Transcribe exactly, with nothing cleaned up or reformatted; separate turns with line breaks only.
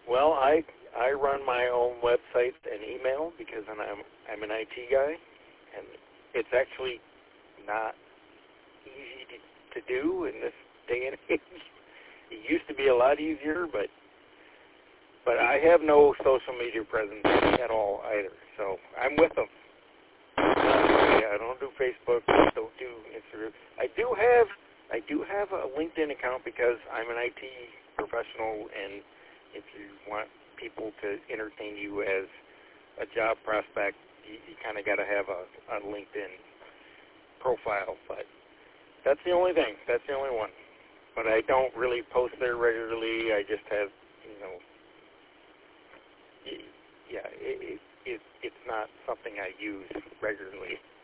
Well, I I run my own website and email because I'm I'm an I T guy, and it's actually not easy to, to do in this day and age. It used to be a lot easier, but but I have no social media presence at all either. So I'm with them. Uh, I don't do Facebook. Don't do Instagram. I do have I do have a LinkedIn account because I'm an I T professional, and if you want people to entertain you as a job prospect, you, you kind of got to have a, a LinkedIn profile. But that's the only thing. That's the only one. But I don't really post there regularly. I just have, you know, yeah, it, it, it, it's not something I use regularly.